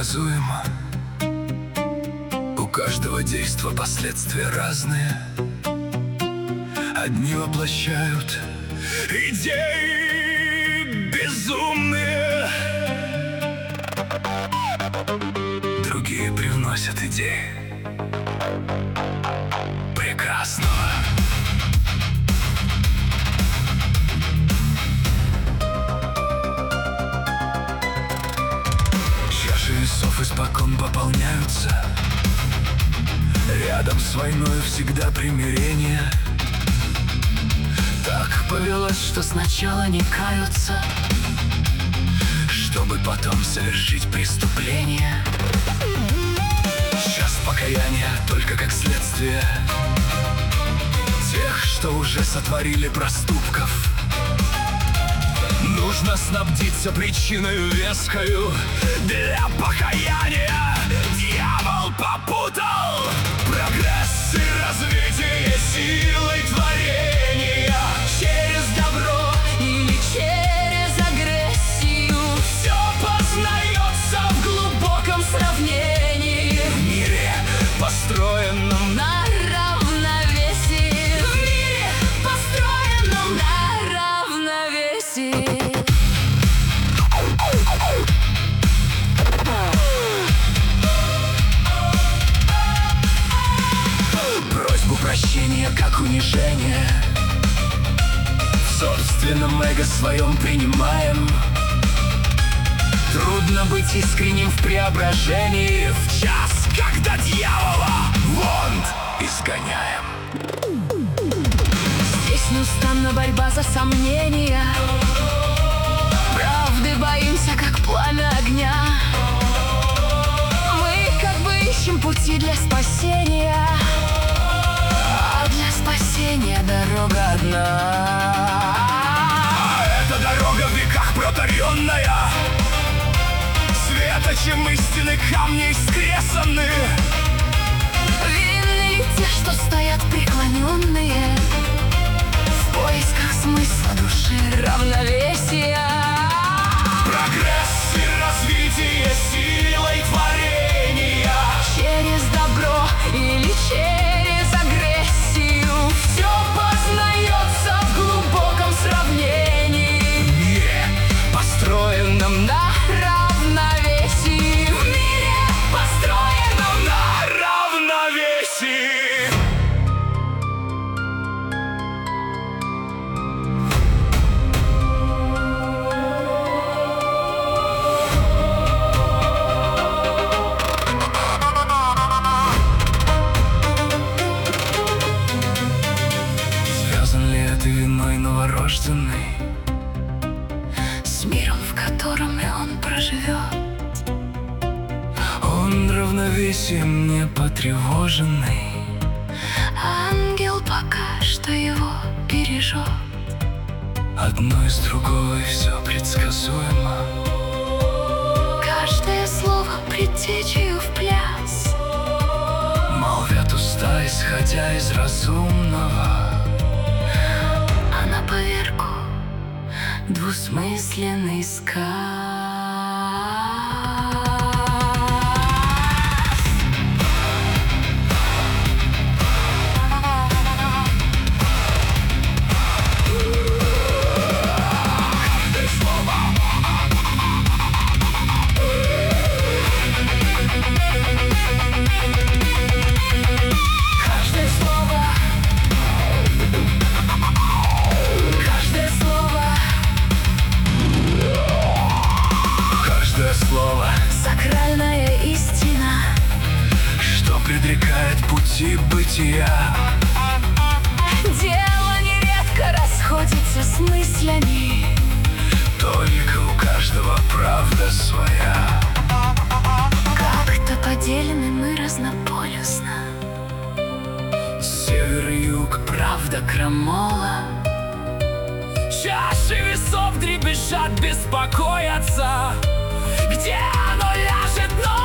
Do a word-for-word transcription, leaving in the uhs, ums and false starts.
предсказуемо. У каждого действа последствия разные. Одни воплощают идеи безумные, другие привносят идеи прекрасного. Чаши весов испокон пополняются. Рядом с войной всегда примирение. Так повелось, что сначала не каются, чтобы потом совершить преступление. Час покаяния только как следствие тех, что уже сотворили проступков. Нужно снабдиться причиною вескою для покаяния. Дьявол попутал прогресс и развитие силой творения. Через добро или через агрессию все познается в глубоком сравнении. В мире, построенном на равновесии. В мире, построенном на равновесии. Просьбу прощения как унижение в собственном эго своем принимаем. Трудно быть искренним в преображении в час, когда дьявола вон изгоняем. Здесь неустанна борьба за сомнения. Правды боимся, как пламя огня. Мы как бы ищем пути для спасения, а для спасения дорога одна. Эта дорога в веках протаренная, светочем истины камни искресаны. Видны ли те, что стоят преклоненные в поисках смысла души, равновесия? Прогресс и развитие силой творения. Через добро или через агрессию все познается в глубоком сравнении. В мире, построенном на равновесии. В мире, построенном на равновесии. Новорожденный с миром, в котором и он проживет. Он равновесием не потревоженный. Ангел пока что его бережет. Одно из другого и все предсказуемо. Каждое слово предтечью в пляс. Молвят уста, исходя из разумного. На поверку двусмысленный сказ. Каждое слово. Каждое слово. Слово — сакральная истина, что предрекает пути бытия. Дело нередко расходится с мыслями, только у каждого правда своя. Как-то поделены мы разнополюсно. Север и юг, правда крамола. Чаши весов дребезжат, беспокоятся. Где оно ляжет, но